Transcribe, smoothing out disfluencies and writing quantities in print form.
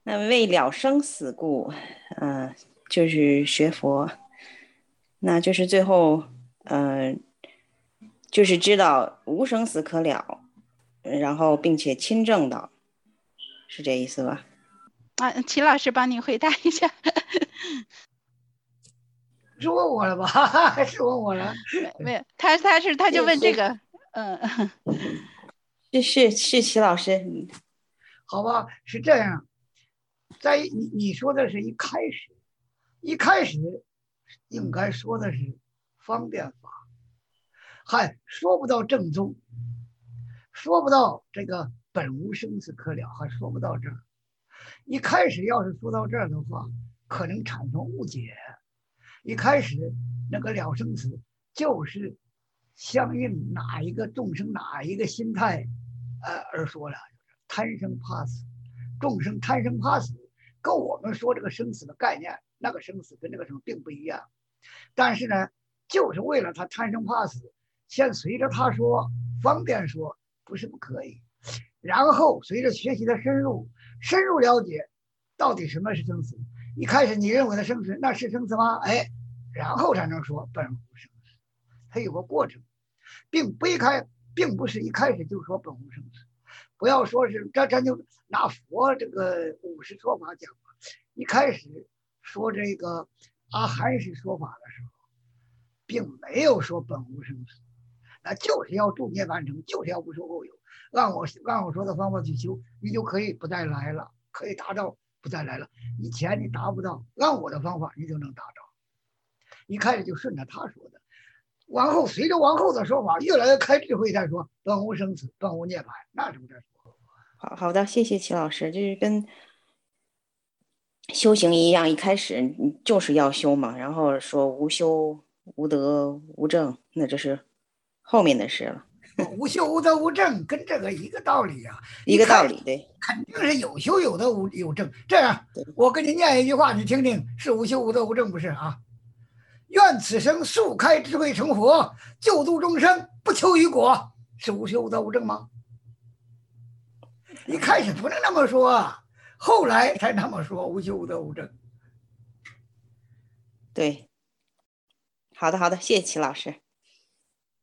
那为了生死故，就是学佛，那就是最后，就是知道无生死可了，然后并且亲证到，是这意思吧？ 啊，齐老师帮你回答一下。 是问我了吧？是问我了。 没有，他就问这个， 是齐老师， 好吧，是这样，在你说的是一开始应该说的是方便法，还说不到正宗，说不到这个本无生死可了，还说不到这儿。一开始要是说到这儿的话，可能产生误解。一开始那个了生死就是相应哪一个众生哪一个心态，而说了，贪生怕死，众生贪生怕死，跟我们说这个生死的概念，那个生死跟这个生并不一样。但是呢，就是为了他贪生怕死，先随着他说，方便说，不是不可以。然后随着学习的深入了解，到底什么是生死。一开始你认为的生死，那是生死吗？哎，然后才能说本无生死，它有个过程，并不是一开始就说本无生死。不要说是咱就拿佛这个50说法讲吧，一开始说这个阿含是说法的时候，并没有说本无生死，那就是要助涅槃成，就是要不受后有。按我说的方法去修，你就可以不再来了，可以达到不再来了。以前你达不到，按我的方法你就能达到。一开始就顺着他说的，往后随着往后的说法越来越开智慧，再说本无生死，本无涅槃，那是不是？ 好的，谢谢齐老师，就是跟修行一样，一开始你就是要修嘛，然后说无修无德无正，那这是后面的事了。 无修无德无正，跟这个一个道理啊， 一个道理，对， 肯定是有修有德有正。这样，我给你念一句话，你听听，是无修无德无正不是啊？愿此生速开智慧成佛，救度众生，不求于果，是无修无德无正吗？一开始不能那么说，后来才那么说，无修无德无正。 对，好的，谢谢齐老师。